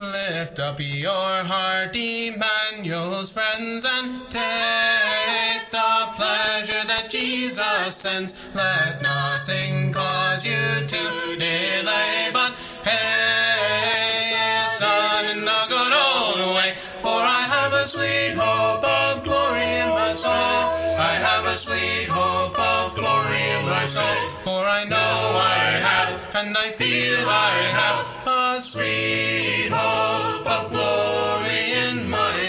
Lift up your heart, Emmanuel's friends, and taste the pleasure that Jesus sends. Let nothing cause you to delay, but hasten in the good old way. For I have a sweet hope of glory in my soul. I have a sweet hope of glory in my soul. For I know I have, and I feel I have, a sweet hope of glory in my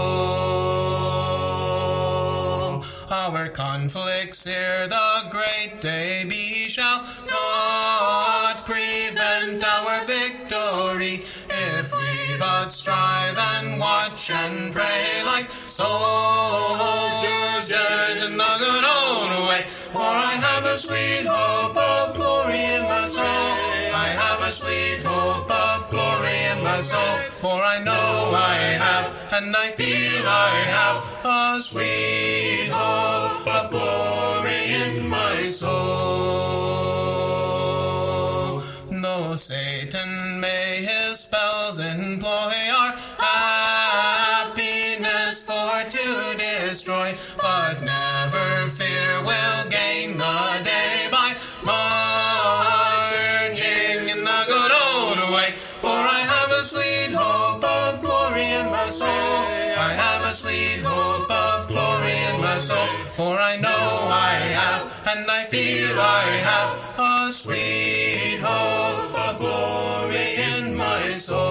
soul. Our conflicts ere the great day be shall not prevent our victory, if we but strive and watch and pray like soldiers in the good old way. For I have a sweet hope of glory in my soul. I have a sweet hope of glory in my soul. For I know I have, and I feel I have, a sweet hope of glory in my soul. Though Satan may his spells employ our happiness for to destroy, but never fear we'll gain the day by marching in the good old way. For I have a sweet hope of glory in my soul. I have a sweet hope of glory in my soul. For I know I have, and I feel I have, a sweet hope of glory in my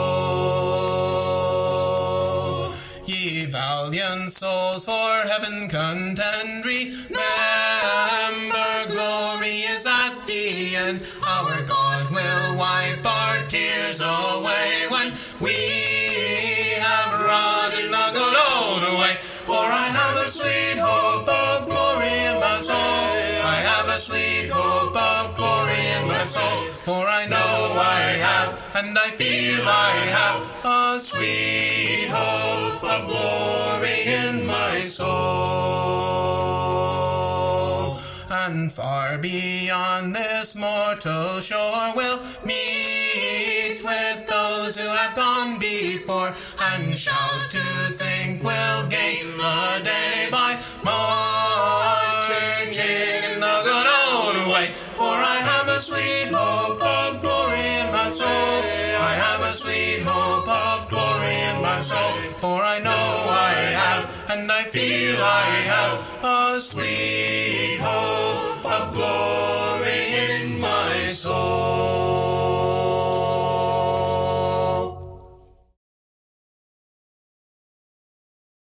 soul. Ye valiant souls, for heaven contend, remember glory is at the end. Our God will wipe our tears away when we have run in the good old way. For I have a sweet hope of glory in my soul. I have a sweet hope of glory in my soul. For I know I have, and I feel I have, a sweet hope of glory in my soul. And far beyond this mortal shore we'll meet with those who have gone before, and shout to think we'll gain the day by marching in the good old way. For I have a sweet hope of glory in my soul. I have a sweet hope of glory in my soul. For I know I have, and I feel I have, a sweet hope of glory in my soul.